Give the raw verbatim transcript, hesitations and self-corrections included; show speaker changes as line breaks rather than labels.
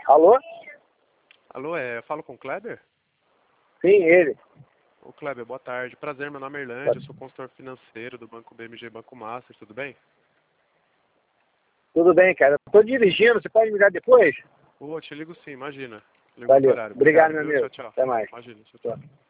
Alô?
Alô, é, eu falo com o Kleber?
Sim, ele.
Ô Kleber, boa tarde. Prazer, meu nome é Erlândia, eu sou consultor financeiro do Banco B M G Banco Master, tudo bem?
Tudo bem, cara. Estou dirigindo, você pode me ligar depois?
Ô, eu te ligo sim, imagina. Ligo outro
Valeu.
horário.
Obrigado,
Obrigado,
meu
viu?
amigo.
Tchau, tchau.
Até mais.
Imagina, tchau, tchau.
Tchau.